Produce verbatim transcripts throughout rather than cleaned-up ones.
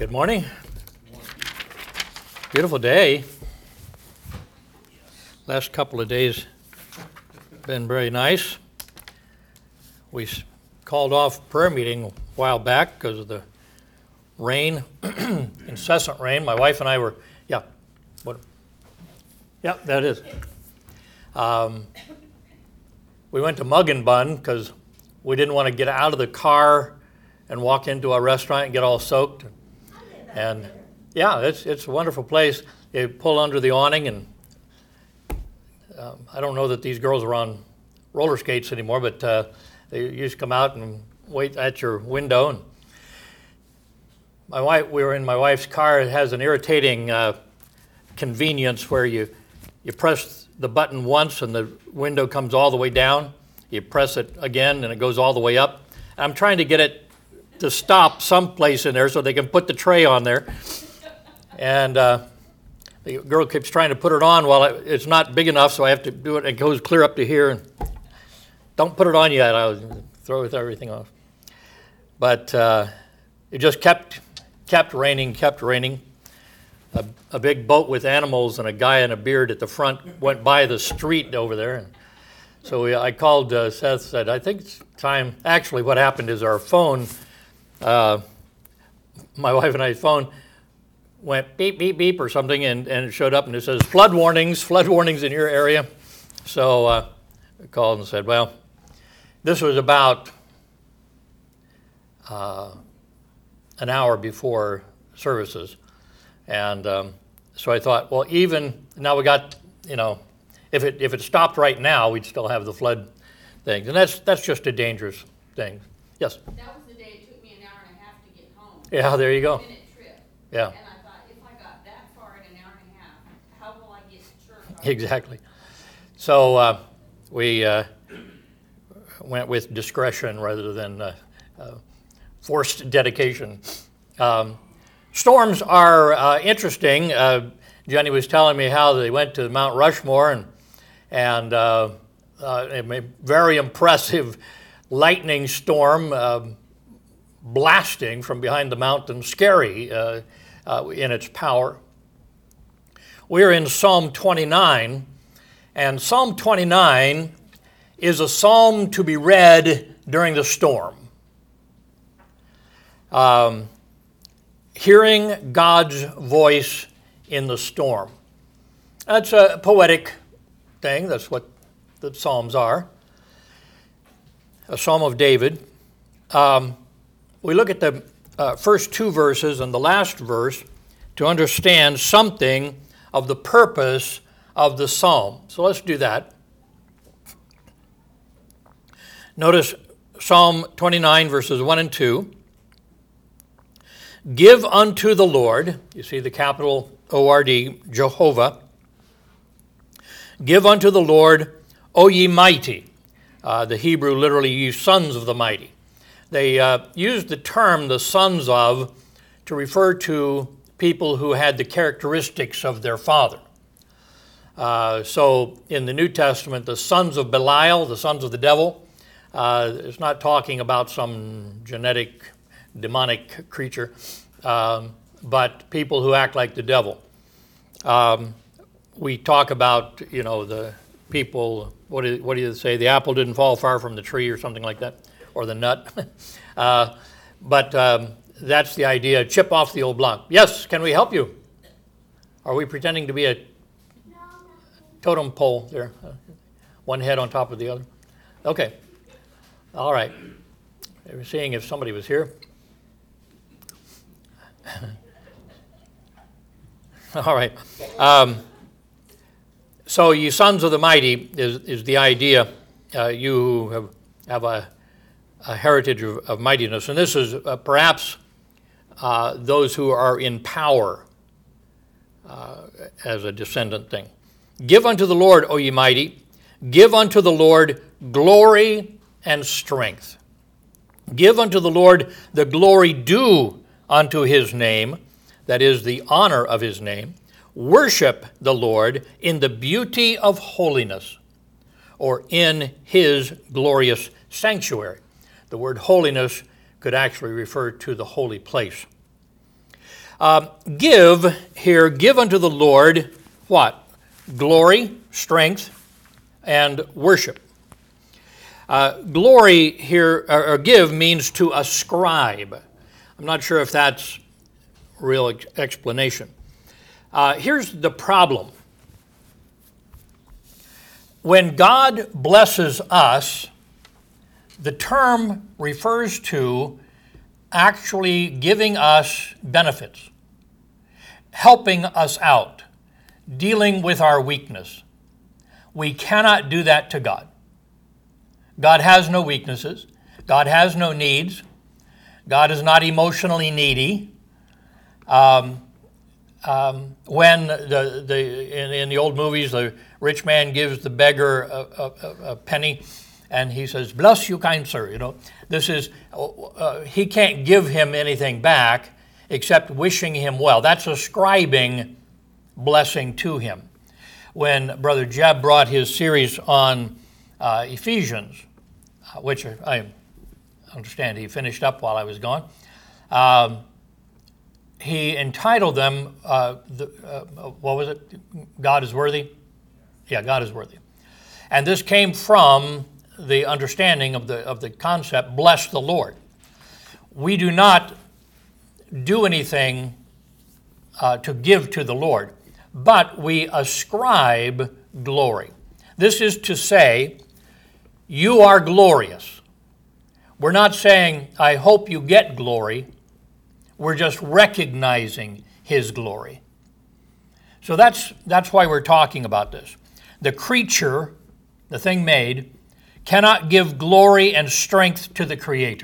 Good morning. Beautiful day. Last couple of days been very nice. We called off prayer meeting a while back because of the rain, incessant rain. My wife and I were, yeah, what? Yeah, that is. Um, we went to Mug and Bun because we didn't want to get out of the car and walk into a restaurant and get all soaked. And yeah, it's it's a wonderful place. You pull under the awning, and um, I don't know that these girls are on roller skates anymore, but uh, they used to come out and wait at your window. And my wife, we were in my wife's car. It has an irritating uh, convenience where you you press the button once and the window comes all the way down. You press it again and it goes all the way up. I'm trying to get it to stop someplace in there so they can put the tray on there. And uh, the girl keeps trying to put it on while it, it's not big enough, so I have to do it. It goes clear up to here. And don't put it on yet. I'll throw everything off. But uh, it just kept kept raining, kept raining. A, a big boat with animals and a guy in a beard at the front went by the street over there. And so we, I called uh, Seth, said, I think it's time. Actually, what happened is our phone, uh, my wife and I's phone went beep, beep, beep or something, and, and it showed up and it says, flood warnings, flood warnings in your area. So uh, I called and said, well, this was about uh, an hour before services. And um, so I thought, well, even now we got, you know, if it if it stopped right now, we'd still have the flood things. And that's that's just a dangerous thing. Yes? That was the day it took me an hour and a half to get home. Yeah, there you go. A minute trip. Yeah. And I thought, if I got that far in an hour and a half, how will I get to church? Exactly. So uh, we uh, went with discretion rather than uh, uh, forced dedication. Um, storms are uh, interesting. Uh, Jenny was telling me how they went to Mount Rushmore and and uh, uh, a very impressive lightning storm uh, blasting from behind the mountain, scary uh, uh, in its power. We're in Psalm twenty-nine, and Psalm twenty-nine is a psalm to be read during the storm. Um, hearing God's voice in the storm. That's a poetic thing. That's what the Psalms are. A Psalm of David. Um, we look at the uh, first two verses and the last verse to understand something of the purpose of the Psalm. So let's do that. Notice Psalm twenty-nine, verses one and two. Give unto the Lord, you see the capital O R D, Jehovah. Give unto the Lord, O ye mighty. Uh, the Hebrew literally ye sons of the mighty. They uh, used the term the sons of to refer to people who had the characteristics of their father. Uh, so in the New Testament, the sons of Belial, the sons of the devil, uh, it's not talking about some genetic demonic creature, um, but people who act like the devil. Um, we talk about, you know, the people, what do, what do you say, the apple didn't fall far from the tree or something like that, or the nut. uh, but um, that's the idea, chip off the old block. Yes, can we help you? Are we pretending to be a totem pole there? Uh, one head on top of the other? Okay. All right. I was seeing if somebody was here. All right. Um, so, you sons of the mighty is, is the idea. Uh, you have, have a, a heritage of, of mightiness. And this is uh, perhaps uh, those who are in power uh, as a descendant thing. Give unto the Lord, O ye mighty. Give unto the Lord glory and strength. Give unto the Lord the glory due unto his name, that is the honor of his name. Worship the Lord in the beauty of holiness, or in his glorious sanctuary. The word holiness could actually refer to the holy place. Uh, give here, give unto the Lord what? Glory, strength, and worship. Uh, glory here, or, or give, means to ascribe. I'm not sure if that's real ex- explanation. Uh, here's the problem. When God blesses us, the term refers to actually giving us benefits, helping us out, dealing with our weakness. We cannot do that to God. God has no weaknesses. God has no needs. God is not emotionally needy. Um, um, when the, the in, in the old movies, the rich man gives the beggar a, a, a penny, and he says, "Bless you, kind sir." You know, this is uh, he can't give him anything back except wishing him well. That's ascribing blessing to him. When Brother Jeb brought his series on uh, Ephesians, which I understand he finished up while I was gone, um, he entitled them, uh, the, uh, what was it? God is worthy? Yeah, God is worthy. And this came from the understanding of the, of the concept, bless the Lord. We do not do anything uh, to give to the Lord, but we ascribe glory. This is to say, you are glorious. We're not saying, I hope you get glory. We're just recognizing his glory. So that's, that's why we're talking about this. The creature, the thing made, cannot give glory and strength to the Creator.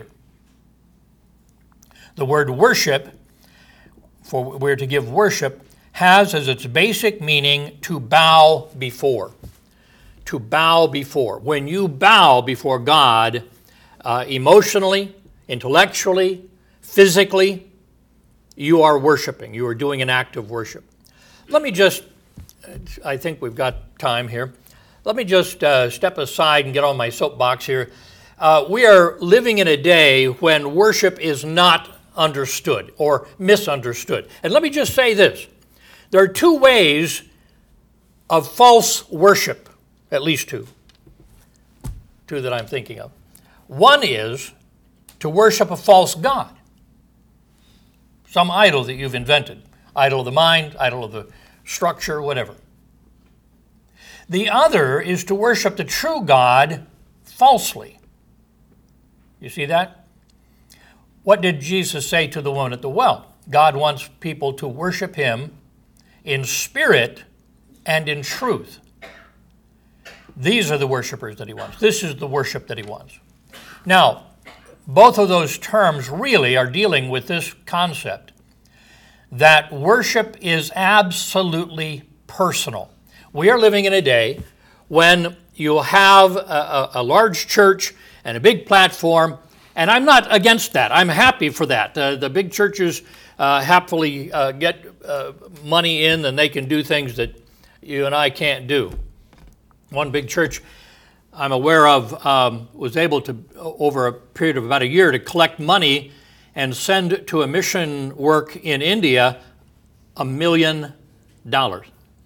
The word worship, for we're to give worship, has as its basic meaning to bow before. To bow before. When you bow before God, uh, emotionally, intellectually, physically, you are worshiping. You are doing an act of worship. Let me just, I think we've got time here. Let me just uh, step aside and get on my soapbox here. Uh, we are living in a day when worship is not understood or misunderstood. And let me just say this. There are two ways of false worship, at least two, two that I'm thinking of. One is to worship a false god, some idol that you've invented, idol of the mind, idol of the structure, whatever. The other is to worship the true God falsely. You see that? What did Jesus say to the woman at the well? God wants people to worship him in spirit and in truth. These are the worshipers that he wants. This is the worship that he wants. Now, both of those terms really are dealing with this concept that worship is absolutely personal. We are living in a day when you have a, a, a large church and a big platform, and I'm not against that. I'm happy for that. Uh, the big churches uh, happily uh, get uh, money in, and they can do things that you and I can't do. One big church I'm aware of um, was able to, over a period of about a year, to collect money and send to a mission work in India a million dollars.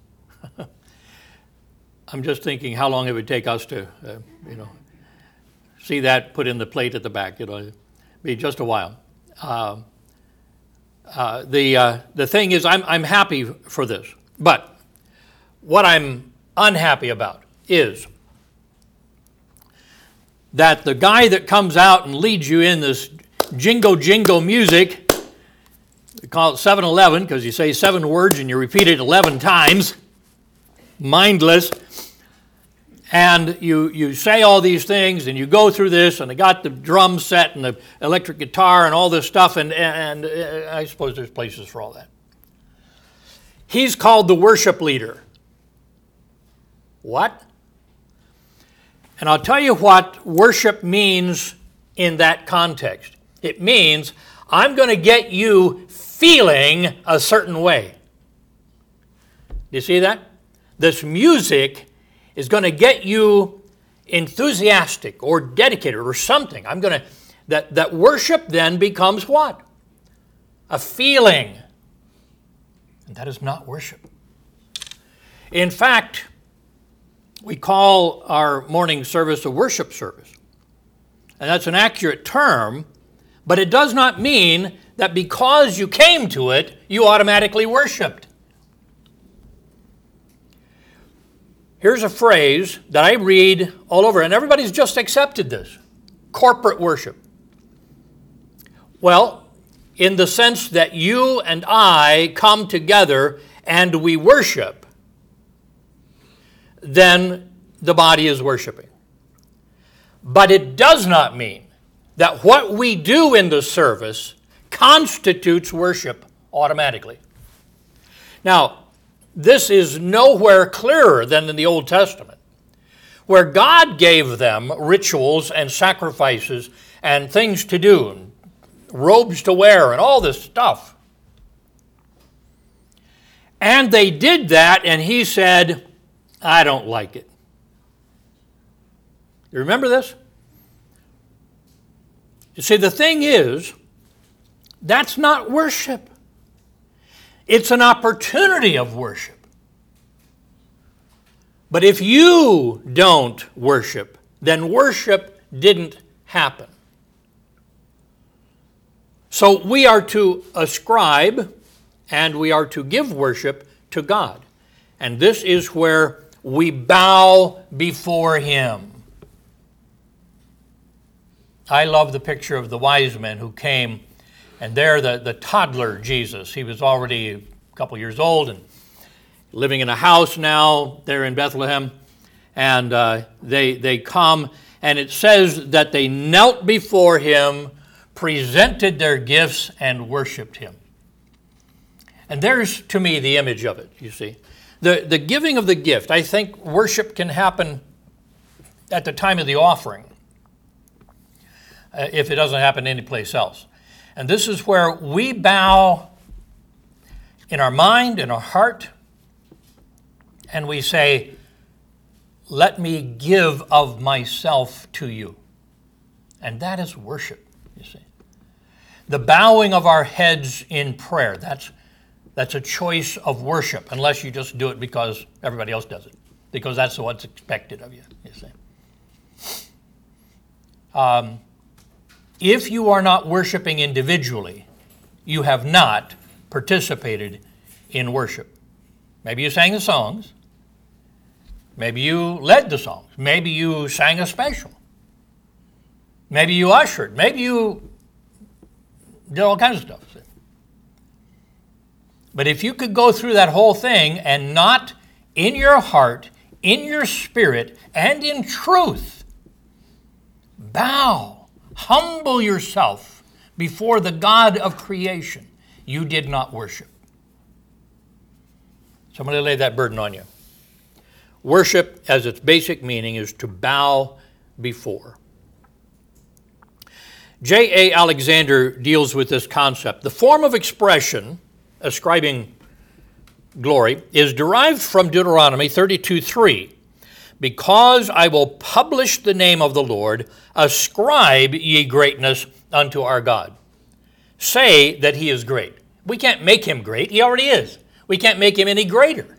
I'm just thinking how long it would take us to, uh, you know, see that put in the plate at the back. It'll you know, be just a while. Uh, uh, the uh, the thing is, I'm I'm happy for this, but what I'm unhappy about is that the guy that comes out and leads you in this jingo jingo music, we call it seven eleven because you say seven words and you repeat it eleven times, mindless, and you, you say all these things and you go through this and they got the drum set and the electric guitar and all this stuff, and, and, and I suppose there's places for all that. He's called the worship leader. What? And I'll tell you what worship means in that context. It means I'm going to get you feeling a certain way. Do you see that? This music is going to get you enthusiastic or dedicated or something. I'm going to that that worship then becomes what? A feeling. And that is not worship. In fact, we call our morning service a worship service. And that's an accurate term, but it does not mean that because you came to it, you automatically worshiped. Here's a phrase that I read all over, and everybody's just accepted this. Corporate worship. Well, in the sense that you and I come together and we worship, then the body is worshiping. But it does not mean that what we do in the service constitutes worship automatically. Now, this is nowhere clearer than in the Old Testament, where God gave them rituals and sacrifices and things to do, and robes to wear, and all this stuff. And they did that, and he said, I don't like it. You remember this? You see, the thing is, that's not worship. It's an opportunity of worship. But if you don't worship, then worship didn't happen. So we are to ascribe and we are to give worship to God. And this is where we bow before Him. I love the picture of the wise men who came, and there the, the toddler Jesus, he was already a couple years old and living in a house now there in Bethlehem, and uh, they, they come, and it says that they knelt before Him, presented their gifts, and worshiped Him. And there's, to me, the image of it, you see. The, the giving of the gift, I think worship can happen at the time of the offering, uh, if it doesn't happen anyplace else. And this is where we bow in our mind, in our heart, and we say, let me give of myself to you. And that is worship, you see. The bowing of our heads in prayer, that's That's a choice of worship, unless you just do it because everybody else does it, because that's what's expected of you, you see. Um, if you are not worshiping individually, you have not participated in worship. Maybe you sang the songs. Maybe you led the songs. Maybe you sang a special. Maybe you ushered. Maybe you did all kinds of stuff. But if you could go through that whole thing and not in your heart, in your spirit, and in truth, bow, humble yourself before the God of creation, you did not worship. Somebody lay that burden on you. Worship, as its basic meaning, is to bow before. J A Alexander deals with this concept. The form of expression ascribing glory is derived from Deuteronomy thirty-two three. Because I will publish the name of the Lord, ascribe ye greatness unto our God. Say that He is great. We can't make Him great. He already is. We can't make Him any greater.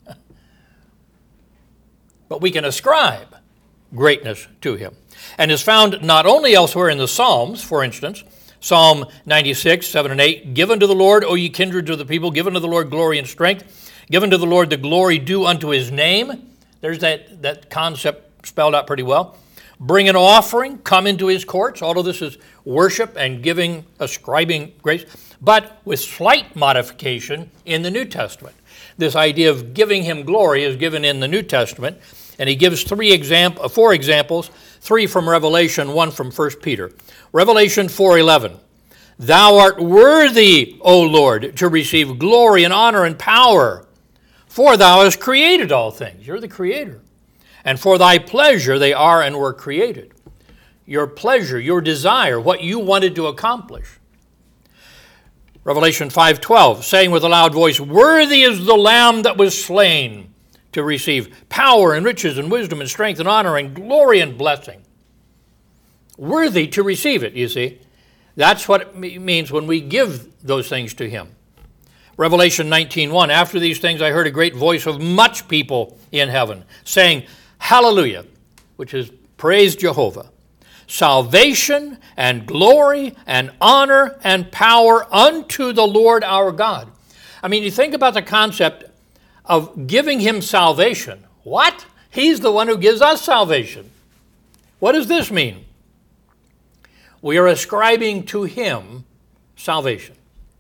But we can ascribe greatness to Him. And is found not only elsewhere in the Psalms, for instance, Psalm ninety-six, seven and eight, give unto the Lord, O ye kindred of the people, give unto the Lord glory and strength, give unto the Lord the glory due unto His name. There's that, that concept spelled out pretty well. Bring an offering, come into His courts. All of this is worship and giving, ascribing grace, but with slight modification in the New Testament. This idea of giving Him glory is given in the New Testament, and he gives three example, four examples, three from Revelation, one from First Peter. Revelation four eleven, thou art worthy, O Lord, to receive glory and honor and power, for thou hast created all things. You're the creator. And for thy pleasure they are and were created. Your pleasure, your desire, what you wanted to accomplish. Revelation five twelve, saying with a loud voice, worthy is the Lamb that was slain to receive power and riches and wisdom and strength and honor and glory and blessing. Worthy to receive it, you see. That's what it means when we give those things to Him. Revelation nineteen one, after these things I heard a great voice of much people in heaven, saying, Hallelujah, which is praise Jehovah. Salvation and glory and honor and power unto the Lord our God. I mean, you think about the concept of giving him salvation. What? He's the one who gives us salvation. What does this mean? We are ascribing to him salvation.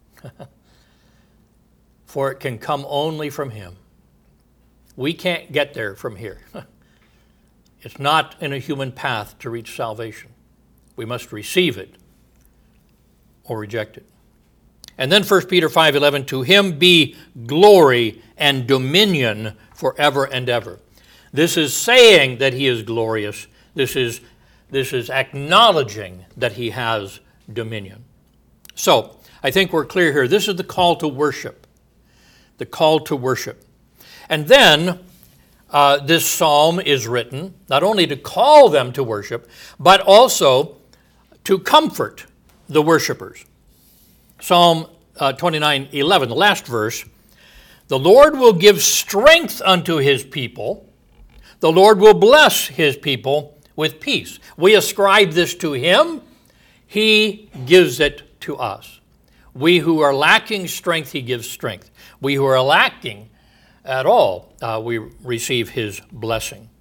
For it can come only from him. We can't get there from here. It's not in a human path to reach salvation. We must receive it or reject it. And then First Peter five eleven, to him be glory and dominion forever and ever. This is saying that he is glorious. This is, this is acknowledging that he has dominion. So, I think we're clear here. This is the call to worship. The call to worship. And then, uh, this psalm is written not only to call them to worship, but also to comfort the worshipers. Psalm uh, twenty-nine eleven, the last verse, the Lord will give strength unto his people. The Lord will bless his people with peace. We ascribe this to him. He gives it to us. We who are lacking strength, he gives strength. We who are lacking at all, uh, we receive his blessing.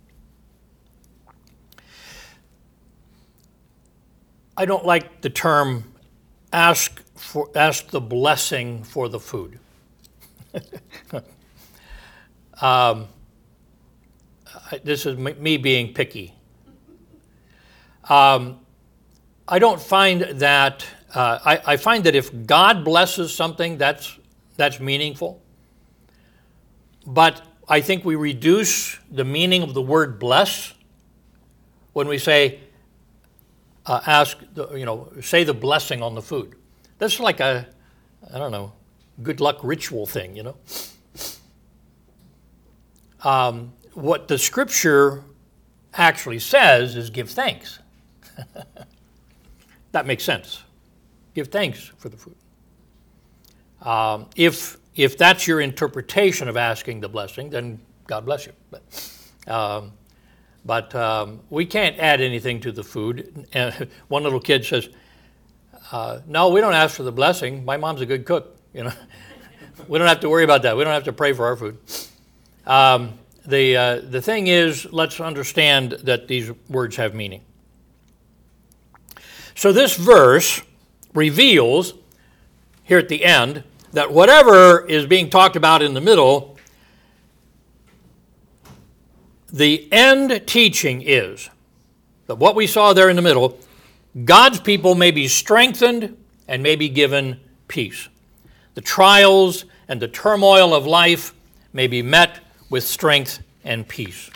I don't like the term ask for ask the blessing for the food. um, I, this is m- me being picky. Um, I don't find that. Uh, I, I find that if God blesses something, that's that's meaningful. But I think we reduce the meaning of the word bless when we say, uh, ask, the, you know, say the blessing on the food. That's like a, I don't know, good luck ritual thing, you know. Um, what the scripture actually says is give thanks. That makes sense. Give thanks for the food. Um, if if that's your interpretation of asking the blessing, then God bless you. But um, but um, we can't add anything to the food. And one little kid says, uh, "No, we don't ask for the blessing. My mom's a good cook. You know, we don't have to worry about that. We don't have to pray for our food." Um, the uh, the thing is, let's understand that these words have meaning. So this verse reveals here at the end that whatever is being talked about in the middle, the end teaching is that what we saw there in the middle, God's people may be strengthened and may be given peace. The trials and the turmoil of life may be met with strength and peace.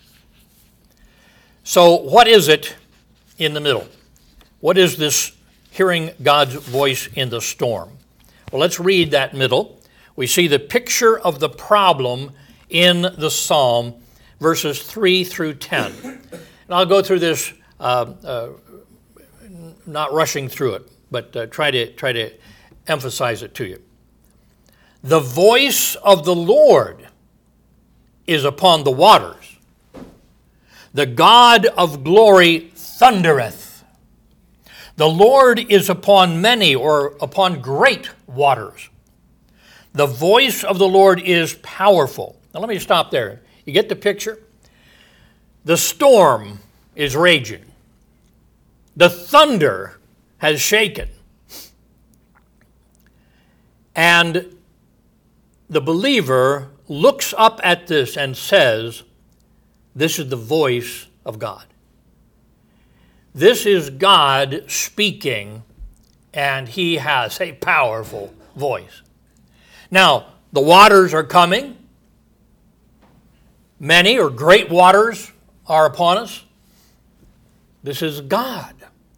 So what is it in the middle? What is this hearing God's voice in the storm? Well, let's read that middle. We see the picture of the problem in the psalm, verses three through ten. And I'll go through this, uh, uh, not rushing through it, but uh, try to try to emphasize it to you. The voice of the Lord is upon the waters. The God of glory thundereth. The Lord is upon many, or upon great waters. The voice of the Lord is powerful. Now let me stop there. You get the picture? The storm is raging. The thunder has shaken. And the believer looks up at this and says, this is the voice of God. This is God speaking, and he has a powerful voice. Now, the waters are coming. Many or great waters are upon us. This is God.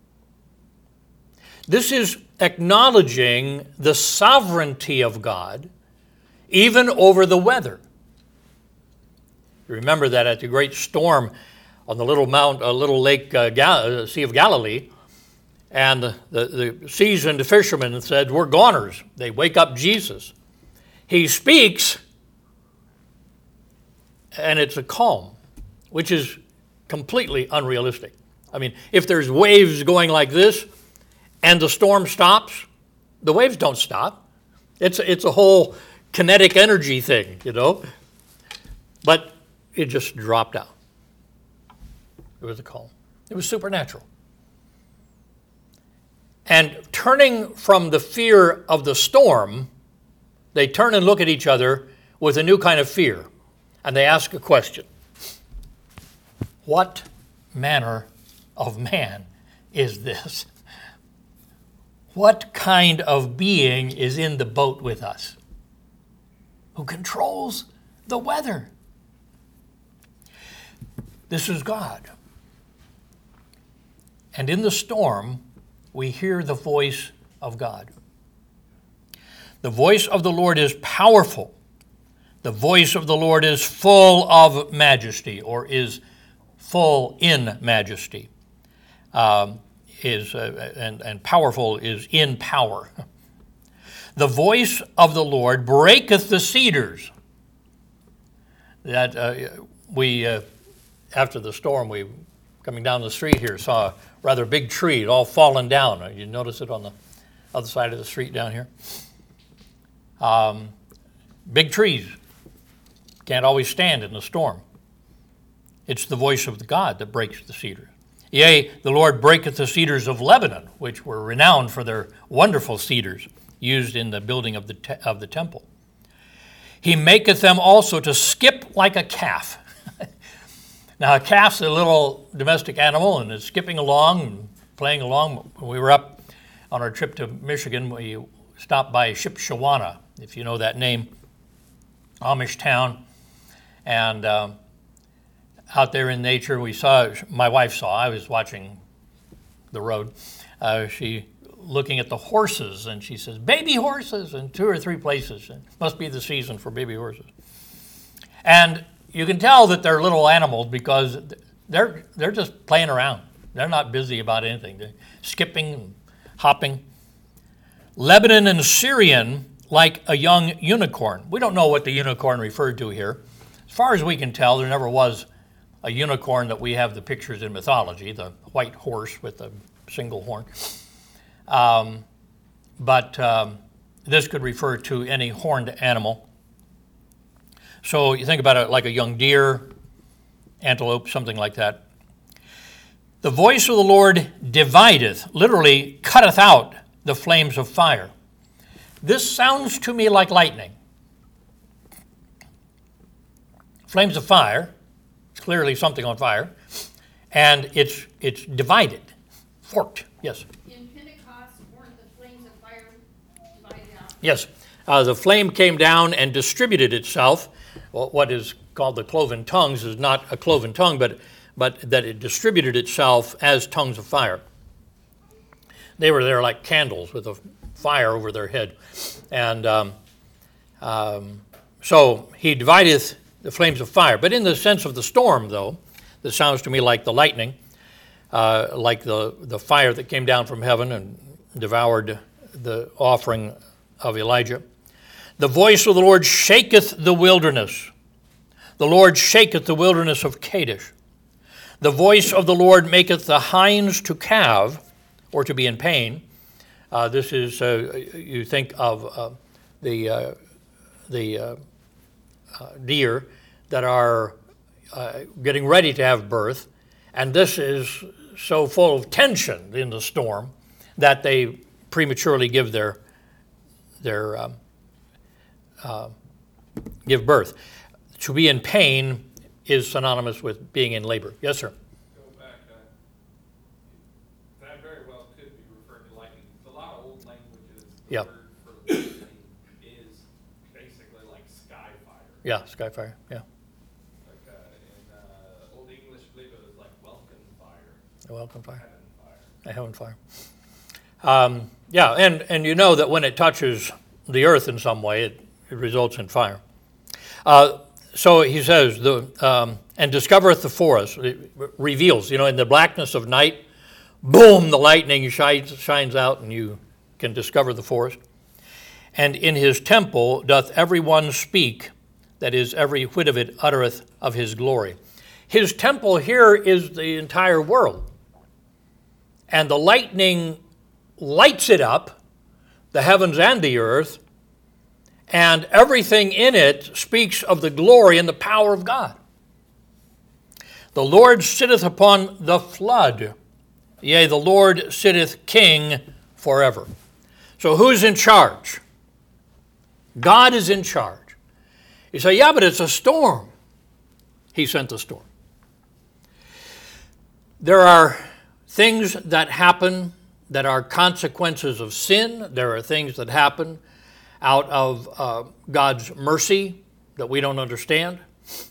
This is acknowledging the sovereignty of God, even over the weather. You remember that at the great storm on the little mount, uh, little lake, uh, Gal- Sea of Galilee, and the, the, the seasoned fishermen said, we're goners. They wake up Jesus. He speaks, and it's a calm, which is completely unrealistic. I mean, if there's waves going like this and the storm stops, the waves don't stop. It's, it's a whole kinetic energy thing, you know. But it just dropped out. It was a calm. It was supernatural. And turning from the fear of the storm, they turn and look at each other with a new kind of fear. And they ask a question. What manner of man is this? What kind of being is in the boat with us? Who controls the weather? This is God. And in the storm, we hear the voice of God. The voice of the Lord is powerful. The voice of the Lord is full of majesty, or is full in majesty. Um, is uh, and, and powerful is in power. The voice of the Lord breaketh the cedars. That uh, we, uh, after the storm, we, coming down the street here, saw a rather big tree, it all fallen down. You notice it on the other side of the street down here. Um, big trees can't always stand in the storm. It's the voice of the God that breaks the cedars. Yea, the Lord breaketh the cedars of Lebanon, which were renowned for their wonderful cedars used in the building of the te- of the temple. He maketh them also to skip like a calf. Now, a calf's a little domestic animal, and it's skipping along and playing along. When we were up on our trip to Michigan, we stopped by Shipshewana, if you know that name, Amish town. And uh, out there in nature, we saw, my wife saw, I was watching the road, uh, she looking at the horses, and she says, baby horses, in two or three places. It must be the season for baby horses. And you can tell that they're little animals because they're they're just playing around. They're not busy about anything. They're skipping and hopping. Lebanon and Syrian like a young unicorn. We don't know what the unicorn referred to here. As far as we can tell, there never was a unicorn that we have the pictures in mythology, the white horse with a single horn. Um, but um, this could refer to any horned animal. So you think about it like a young deer, antelope, something like that. The voice of the Lord divideth, literally cutteth out the flames of fire. This sounds to me like lightning. Flames of fire, it's clearly something on fire, and it's it's divided, forked, yes. In Pentecost, weren't the flames of fire divided out? Yes, uh, the flame came down and distributed itself. Well, what is called the cloven tongues is not a cloven tongue, but but that it distributed itself as tongues of fire. They were there like candles with a fire over their head. And um, um, so he divideth the flames of fire. But in the sense of the storm, though, that sounds to me like the lightning, uh, like the, the fire that came down from heaven and devoured the offering of Elijah. The voice of the Lord shaketh the wilderness. The Lord shaketh the wilderness of Kadesh. The voice of the Lord maketh the hinds to calve, or to be in pain. Uh, this is, uh, you think of uh, the, uh, the uh, uh, deer that are uh, getting ready to have birth, and this is so full of tension in the storm that they prematurely give their, their um, uh, give birth. To be in pain is synonymous with being in labor. Yes, sir? Go back. Uh, that very well could be referred to lightning. A lot of old languages, the Yeah. word for lightning is basically like sky fire. Yeah, sky fire, yeah. Like uh, in uh, Old English, I believe it was like welcome fire, A welcome fire, heaven fire. a heaven fire. Um, yeah, and, and you know that when it touches the earth in some way, it, it results in fire. Uh, So he says, the um, and discovereth the forest, it reveals, you know, in the blackness of night, boom, the lightning shines, shines out and you can discover the forest. and in his temple doth every one speak, that is, every whit of it uttereth of his glory. His temple here is the entire world. And the lightning lights it up, the heavens and the earth, and everything in it speaks of the glory and the power of God. The Lord sitteth upon the flood. Yea, the Lord sitteth king forever. So who's in charge? God is in charge. You say, yeah, but it's a storm. He sent the storm. There are things that happen that are consequences of sin. There are things that happen out of uh, God's mercy that we don't understand.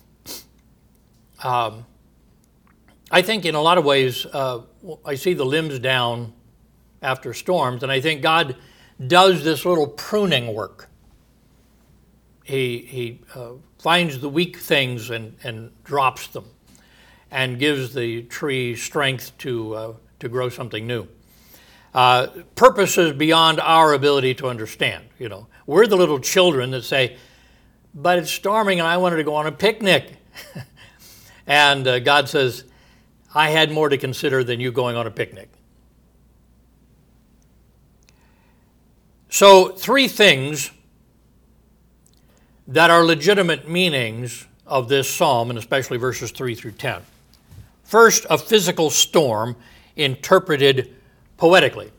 Um, I think in a lot of ways, uh, I see the limbs down after storms, and I think God does this little pruning work. He, he uh, finds the weak things and, and drops them and gives the tree strength to, uh, to grow something new. Uh, purposes beyond our ability to understand. You know, we're the little children that say, but it's storming and I wanted to go on a picnic. And uh, God says, I had more to consider than you going on a picnic. So three things that are legitimate meanings of this psalm, and especially verses three through ten. First, a physical storm interpreted poetically.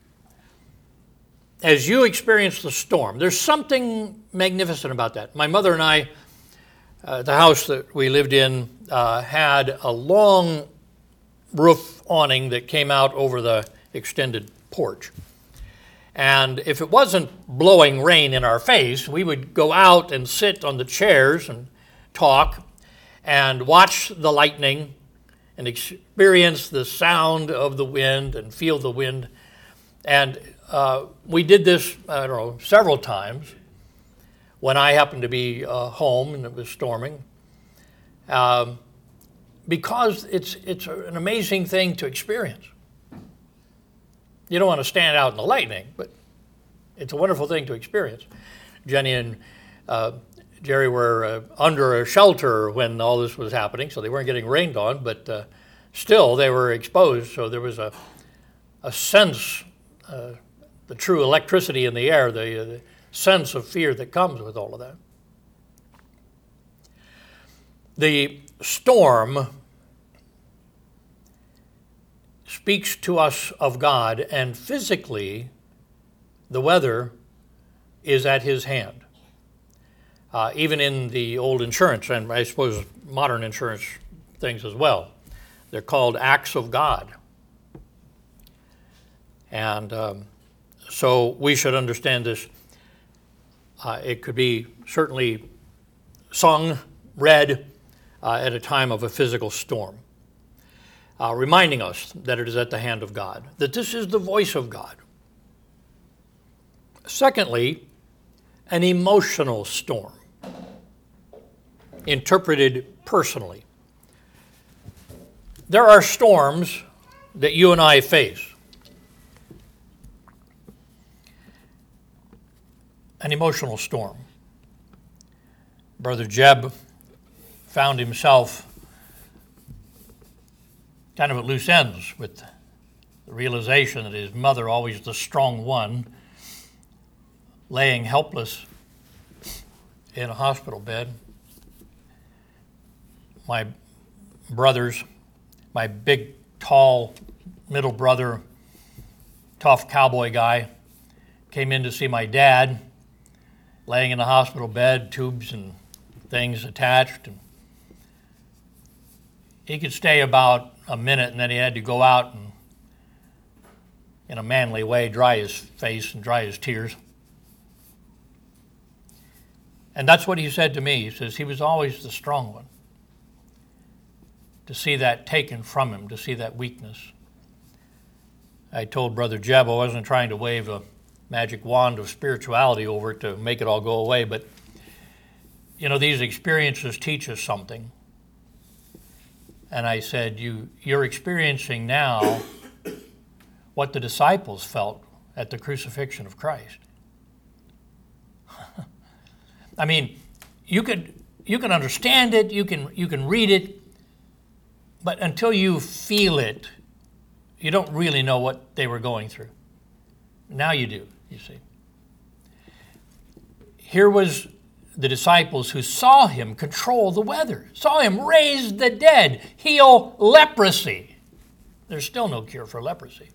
As you experience the storm, there's something magnificent about that. My mother and I, uh, the house that we lived in, uh, had a long roof awning that came out over the extended porch. And if it wasn't blowing rain in our face, we would go out and sit on the chairs and talk and watch the lightning and experience the sound of the wind and feel the wind. And uh, we did this, I don't know, several times when I happened to be uh, home and it was storming. Um, because it's, it's an amazing thing to experience. You don't want to stand out in the lightning, but it's a wonderful thing to experience. Jenny and uh, Jerry were uh, under a shelter when all this was happening, so they weren't getting rained on, but uh, still they were exposed, so there was a, a sense, uh, the true electricity in the air, the, uh, the sense of fear that comes with all of that. The storm speaks to us of God, and physically, the weather is at his hand. Uh, even in the old insurance, and I suppose modern insurance things as well, they're called acts of God. And um, so we should understand this. Uh, it could be certainly sung, read uh, at a time of a physical storm. Uh, reminding us that it is at the hand of God, that this is the voice of God. Secondly, an emotional storm, interpreted personally. There are storms that you and I face. An emotional storm. Brother Jeb found himself kind of at loose ends with the realization that his mother, always the strong one, laying helpless in a hospital bed. My brothers, my big, tall, middle brother, tough cowboy guy, came in to see my dad, laying in a hospital bed, tubes and things attached. And he could stay about a minute, and then he had to go out and, in a manly way, dry his face and dry his tears. And that's what he said to me. He says he was always the strong one. To see that taken from him, to see that weakness. I told Brother Jeb I wasn't trying to wave a magic wand of spirituality over it to make it all go away, but, you know, these experiences teach us something. And I said, you, you're experiencing now what the disciples felt at the crucifixion of Christ. I mean, you could you can understand it, you can you can read it, but until you feel it, you don't really know what they were going through. Now you do, you see. Here was the disciples who saw him control the weather, saw him raise the dead, heal leprosy. There's still no cure for leprosy.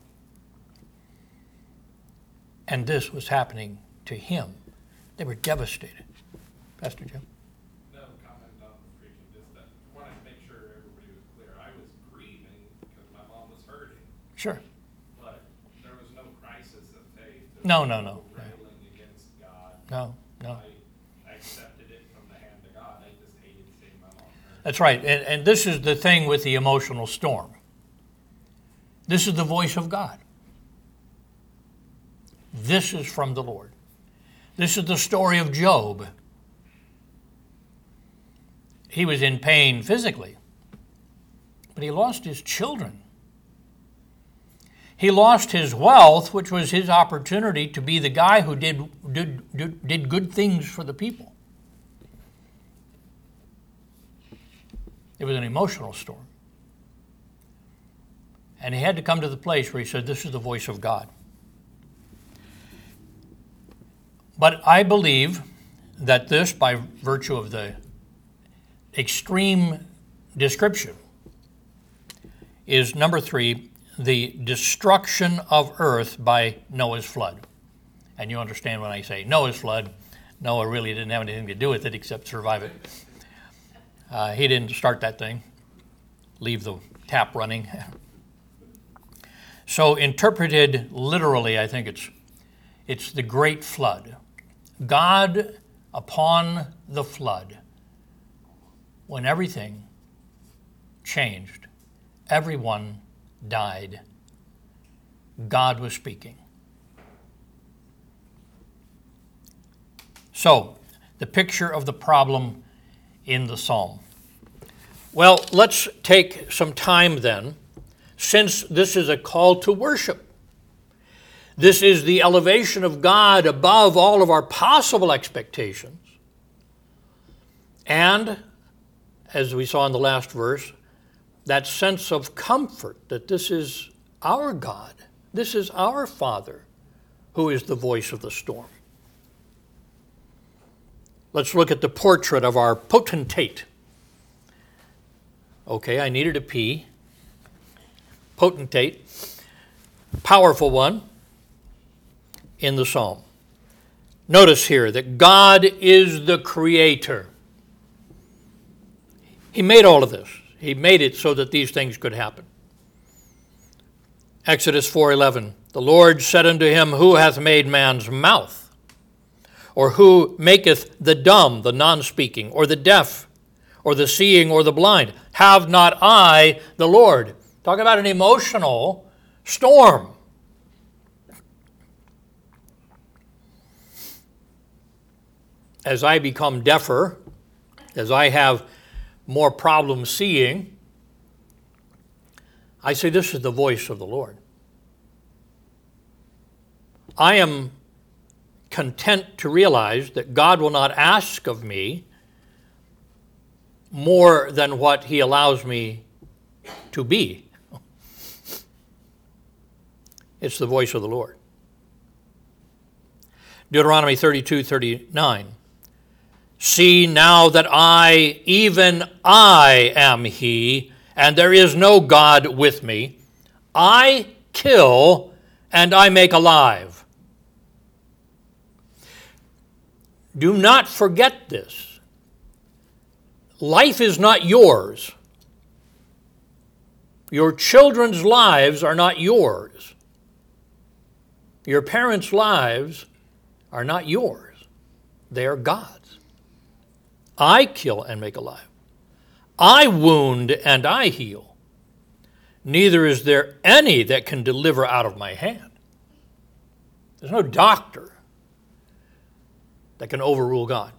And this was happening to him. They were devastated. Pastor Jim? No comment on the preaching, just that I wanted to make sure everybody was clear. I was grieving because my mom was hurting, Sure. but there was no crisis of faith. No, no, no. Railing against God. No, no. I, I accepted it from the hand of God. I just hated seeing my mom hurt. That's right. And, and this is the thing with the emotional storm. This is the voice of God. This is from the Lord. This is the story of Job. He was in pain physically, but he lost his children. He lost his wealth, which was his opportunity to be the guy who did, did, did, did good things for the people. It was an emotional storm. And he had to come to the place where he said, this is the voice of God. But I believe that this, by virtue of the extreme description, is number three, the destruction of earth by Noah's flood. And you understand when I say Noah's flood, Noah really didn't have anything to do with it except survive it. Uh, he didn't start that thing, leave the tap running. So interpreted literally, I think it's it's the great flood. God upon the flood, when everything changed, everyone died, God was speaking. So, the picture of the problem in the psalm. Well, let's take some time then, since this is a call to worship. This is the elevation of God above all of our possible expectations. And, as we saw in the last verse, that sense of comfort that this is our God, this is our Father, who is the voice of the storm. Let's look at the portrait of our potentate. Okay, I needed a P. Potentate, powerful one in the psalm. Notice here that God is the creator. He made all of this. He made it so that these things could happen. Exodus four eleven, the Lord said unto him, who hath made man's mouth? Or who maketh the dumb, the non-speaking, or the deaf, or the seeing, or the blind? Have not I the Lord? Talk about an emotional storm. As I become deafer, as I have more problems seeing, I say this is the voice of the Lord. I am content to realize that God will not ask of me more than what he allows me to be. It's the voice of the Lord. Deuteronomy thirty-two thirty-nine. See now that I, even I am he, and there is no God with me. I kill and I make alive. Do not forget this. Life is not yours. Your children's lives are not yours. Your parents' lives are not yours. They are God's. I kill and make alive. I wound and I heal. Neither is there any that can deliver out of my hand. There's no doctor that can overrule God.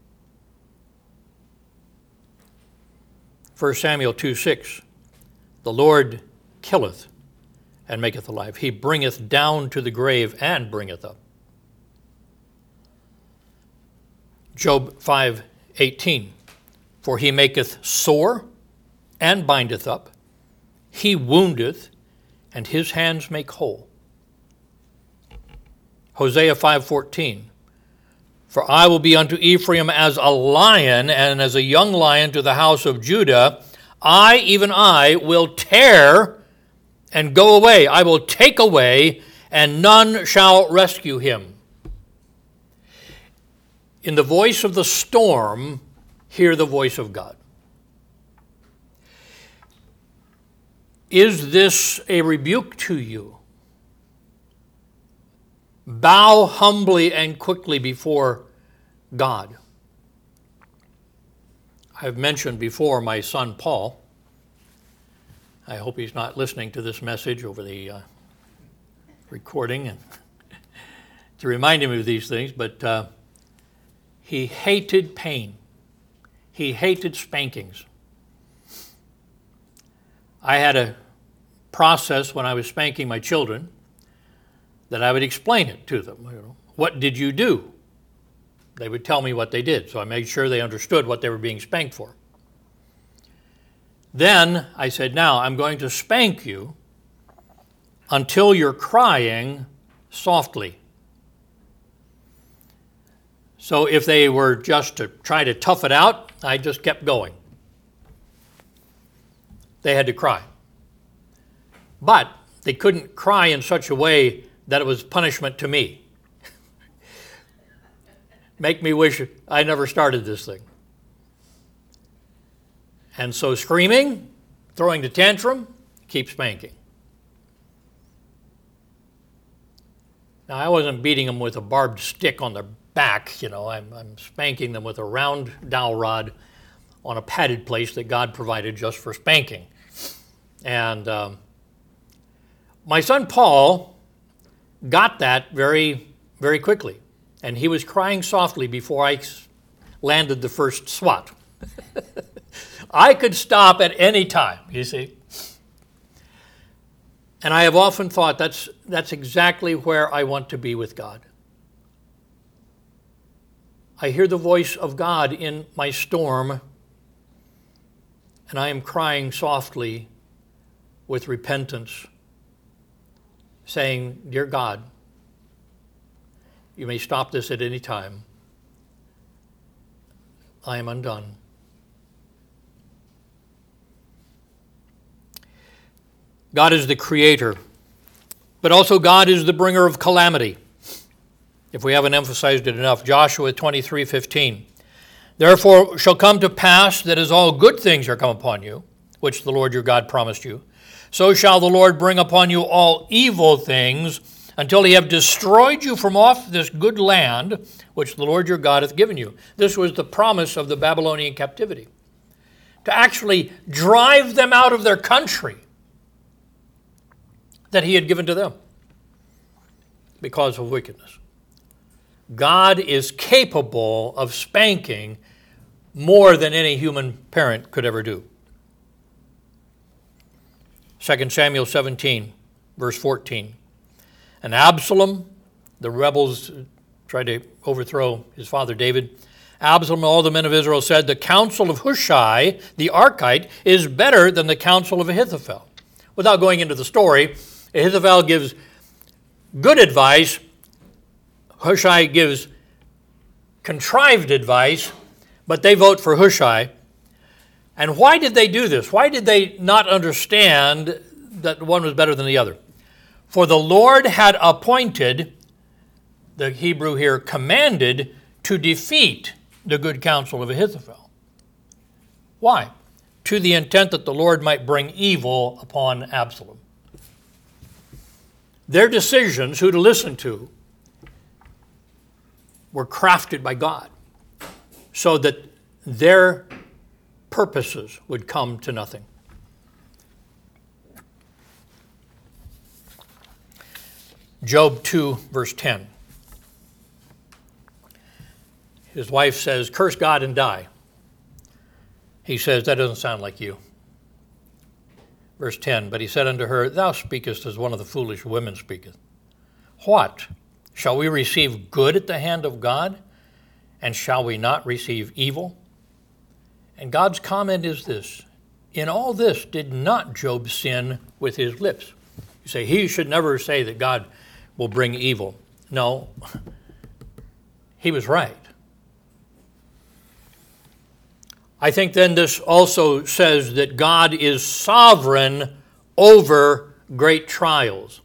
First Samuel two six, the Lord killeth and maketh alive. He bringeth down to the grave and bringeth up. Job five eighteen. For he maketh sore and bindeth up. He woundeth, and his hands make whole. Hosea five fourteen. For I will be unto Ephraim as a lion, and as a young lion to the house of Judah. I, even I, will tear and go away. I will take away, and none shall rescue him. In the voice of the storm, hear the voice of God. Is this a rebuke to you? Bow humbly and quickly before God. I've mentioned before my son Paul. I hope he's not listening to this message over the uh, recording and to remind him of these things, but uh, he hated pain. He hated spankings. I had a process when I was spanking my children that I would explain it to them. You know, what did you do? They would tell me what they did, so I made sure they understood what they were being spanked for. Then I said, now I'm going to spank you until you're crying softly. So if they were just to try to tough it out, I just kept going. They had to cry. But they couldn't cry in such a way that it was punishment to me. Make me wish I never started this thing. And so screaming, throwing the tantrum, keep spanking. Now, I wasn't beating them with a barbed stick on their back, you know. I'm, I'm spanking them with a round dowel rod on a padded place that God provided just for spanking. And um, my son Paul got that very, very quickly. And he was crying softly before I landed the first swat. I could stop at any time, you see. And I have often thought that's, that's exactly where I want to be with God. I hear the voice of God in my storm, and I am crying softly with repentance, saying, Dear God, you may stop this at any time. I am undone. God is the creator, but also God is the bringer of calamity. If we haven't emphasized it enough, Joshua twenty-three fifteen. Therefore shall come to pass that as all good things are come upon you, which the Lord your God promised you, so shall the Lord bring upon you all evil things, until he have destroyed you from off this good land, which the Lord your God hath given you. This was the promise of the Babylonian captivity, to actually drive them out of their country that he had given to them because of wickedness. God is capable of spanking more than any human parent could ever do. Second Samuel seventeen, verse fourteen. And Absalom, the rebels tried to overthrow his father David. Absalom and all the men of Israel said, the counsel of Hushai, the Archite, is better than the counsel of Ahithophel. Without going into the story, Ahithophel gives good advice. Hushai gives contrived advice, but they vote for Hushai. And why did they do this? Why did they not understand that one was better than the other? For the Lord had appointed, the Hebrew here, commanded to defeat the good counsel of Ahithophel. Why? To the intent that the Lord might bring evil upon Absalom. Their decisions, who to listen to, were crafted by God so that their purposes would come to nothing. Job two, verse ten. His wife says, curse God and die. He says, that doesn't sound like you. Verse ten, but he said unto her, thou speakest as one of the foolish women speaketh. What? Shall we receive good at the hand of God? And shall we not receive evil? And God's comment is this: in all this did not Job sin with his lips? You say, he should never say that God will bring evil. No, he was right. I think then this also says that God is sovereign over great trials.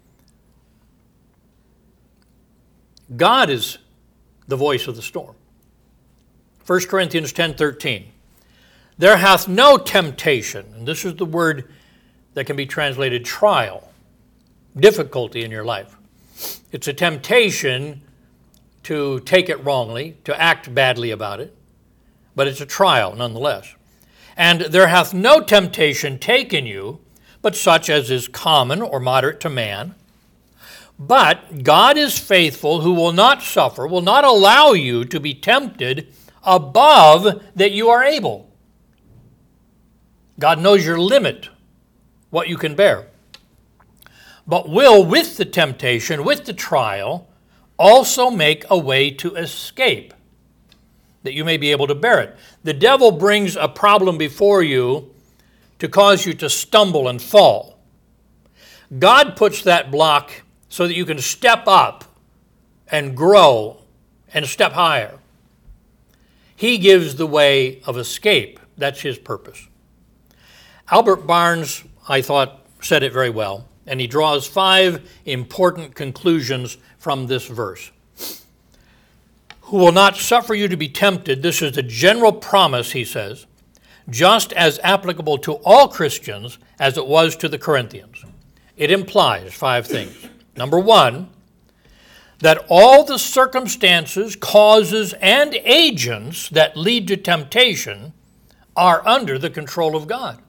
God is the voice of the storm. First Corinthians ten thirteen. There hath no temptation, and this is the word that can be translated trial, difficulty in your life. It's a temptation to take it wrongly, to act badly about it, but it's a trial nonetheless. And there hath no temptation taken you, but such as is common or moderate to man. But God is faithful, who will not suffer, will not allow you to be tempted above that you are able. God knows your limit, what you can bear. But will, with the temptation, with the trial, also make a way to escape, that you may be able to bear it. The devil brings a problem before you to cause you to stumble and fall. God puts that block so that you can step up and grow and step higher. He gives the way of escape. That's his purpose. Albert Barnes, I thought, said it very well, and he draws five important conclusions from this verse. Who will not suffer you to be tempted, this is the general promise, he says, just as applicable to all Christians as it was to the Corinthians. It implies five things. Number one, that all the circumstances, causes, and agents that lead to temptation are under the control of God.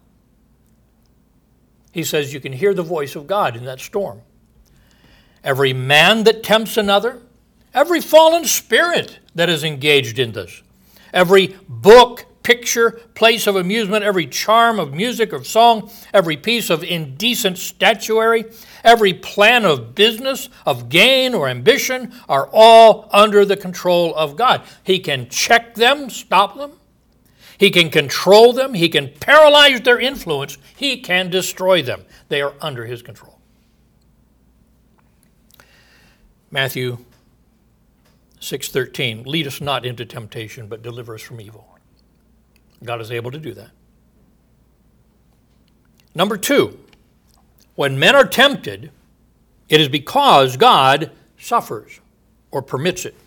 He says you can hear the voice of God in that storm. Every man that tempts another, every fallen spirit that is engaged in this, every book, picture, place of amusement, every charm of music or song, every piece of indecent statuary, every plan of business, of gain or ambition are all under the control of God. He can check them, stop them. He can control them. He can paralyze their influence. He can destroy them. They are under his control. Matthew six thirteen, lead us not into temptation, but deliver us from evil. God is able to do that. Number two, when men are tempted, it is because God suffers or permits it.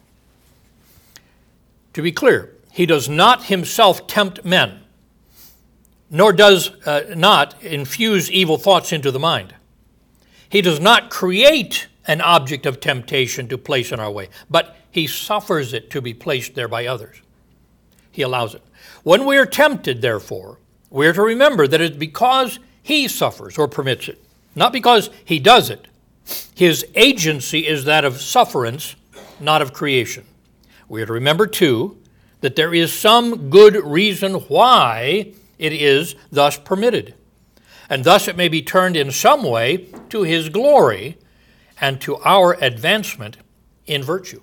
To be clear, he does not himself tempt men, nor does uh, not infuse evil thoughts into the mind. He does not create an object of temptation to place in our way, but he suffers it to be placed there by others. He allows it. When we are tempted, therefore, we are to remember that it's because he suffers or permits it, not because he does it. His agency is that of sufferance, not of creation. We are to remember, too, that there is some good reason why it is thus permitted, and thus it may be turned in some way to his glory and to our advancement in virtue.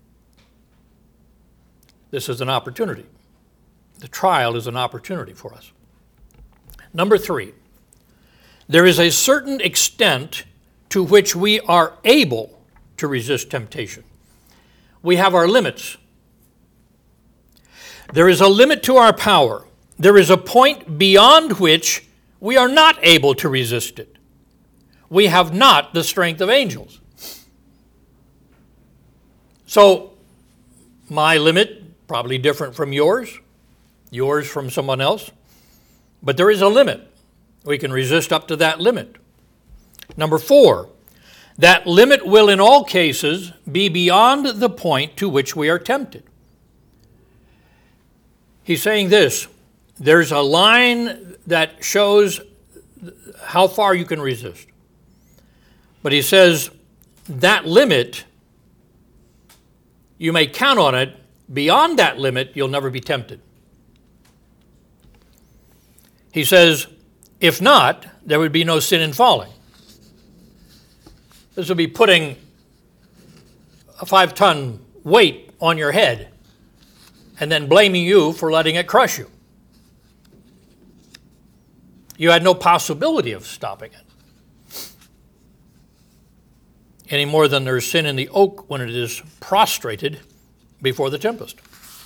This is an opportunity. The trial is an opportunity for us. Number three, there is a certain extent to which we are able to resist temptation. We have our limits. There is a limit to our power. There is a point beyond which we are not able to resist it. We have not the strength of angels. So, my limit, probably different from yours, yours from someone else, but there is a limit. We can resist up to that limit. Number four, that limit will in all cases be beyond the point to which we are tempted. He's saying this, there's a line that shows how far you can resist. But he says that limit, you may count on it. Beyond that limit, you'll never be tempted. He says, if not, there would be no sin in falling. This would be putting a five-ton weight on your head and then blaming you for letting it crush you. You had no possibility of stopping it. Any more than there's sin in the oak when it is prostrated before the tempest.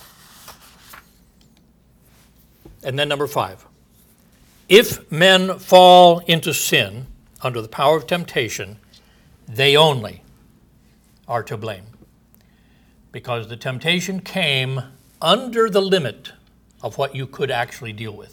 And then number five. If men fall into sin under the power of temptation, they only are to blame. Because the temptation came under the limit of what you could actually deal with.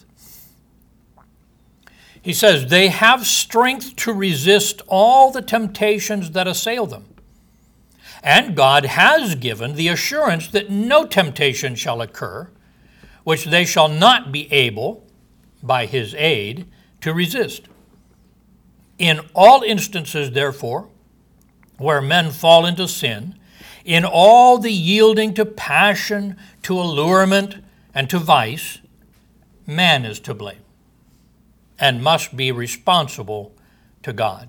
He says, they have strength to resist all the temptations that assail them. And God has given the assurance that no temptation shall occur, which they shall not be able, by his aid, to resist. In all instances, therefore, where men fall into sin, in all the yielding to passion, to allurement, and to vice, man is to blame and must be responsible to God.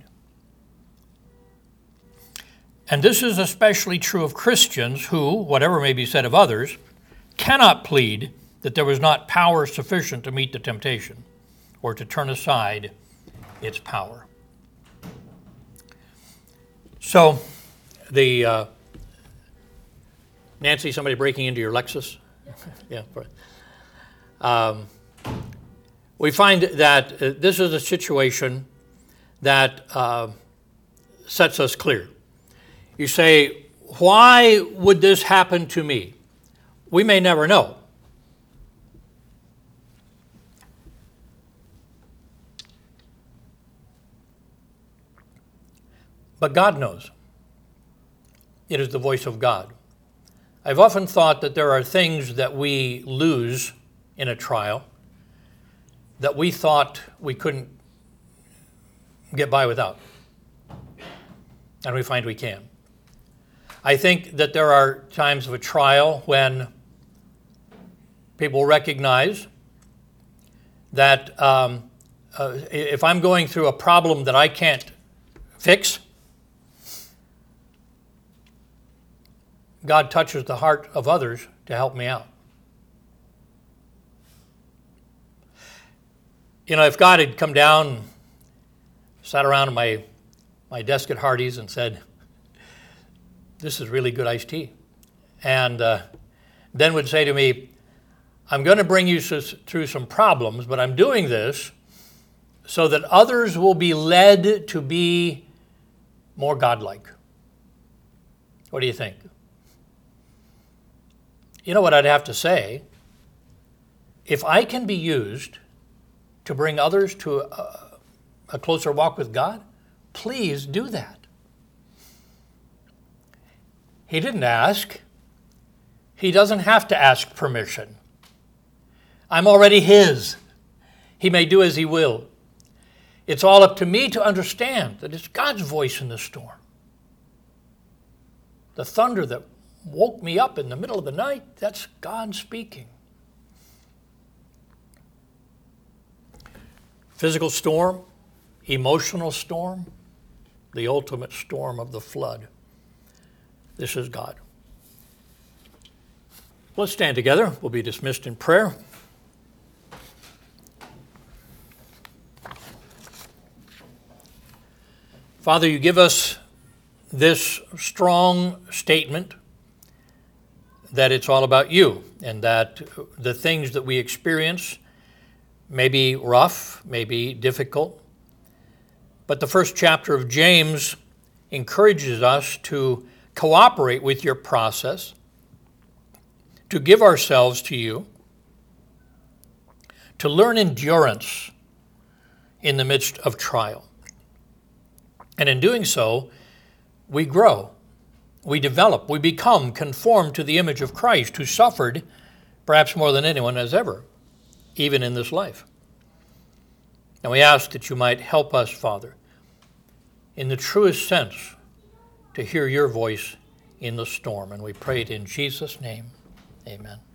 And this is especially true of Christians who, whatever may be said of others, cannot plead that there was not power sufficient to meet the temptation or to turn aside its power. So, the uh, Nancy, somebody breaking into your Lexus? Yeah. Um, we find that uh, this is a situation that uh, sets us clear. You say, why would this happen to me? We may never know. But God knows. It is the voice of God. I've often thought that there are things that we lose in a trial that we thought we couldn't get by without. And we find we can. I think that there are times of a trial when people recognize that um, uh, if I'm going through a problem that I can't fix, God touches the heart of others to help me out. You know, if God had come down, sat around at my, my desk at Hardee's and said, this is really good iced tea, and uh, then would say to me, I'm going to bring you through some problems, but I'm doing this so that others will be led to be more godlike. What do you think? You know what I'd have to say? If I can be used to bring others to a, a closer walk with God, please do that. He didn't ask. He doesn't have to ask permission. I'm already his. He may do as he will. It's all up to me to understand that it's God's voice in the storm. The thunder that woke me up in the middle of the night, that's God speaking. Physical storm, emotional storm, the ultimate storm of the flood. This is God. Let's stand together. We'll be dismissed in prayer. Father, you give us this strong statement that it's all about you, and that the things that we experience may be rough, may be difficult. But the first chapter of James encourages us to cooperate with your process, to give ourselves to you, to learn endurance in the midst of trial. And in doing so, we grow, we develop, we become conformed to the image of Christ, who suffered perhaps more than anyone has ever, even in this life. And we ask that you might help us, Father, in the truest sense, to hear your voice in the storm. And we pray it in Jesus' name. Amen.